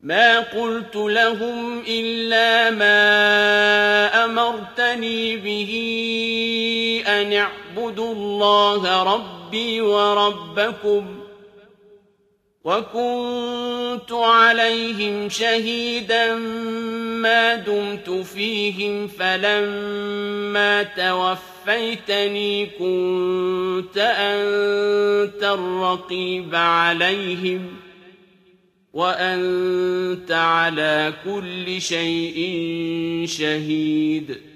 مَا قُلْتُ لَهُمْ إِلَّا مَا أَمَرْتَنِي بِهِ أَنِ اعْبُدُوا اللَّهَ رَبِّي وَرَبَّكُمْ ۚ وَكُنتُ عَلَيْهِمْ شَهِيدًا مَّا دُمْتُ فِيهِمْ ۖ فَلَمَّا تَوَفَّيْتَنِي كُنتَ أَنتَ الرَّقِيبَ عَلَيْهِمْ ۚ وَأَنتَ عَلَىٰ كُلِّ شَيْءٍ شَهِيدٌ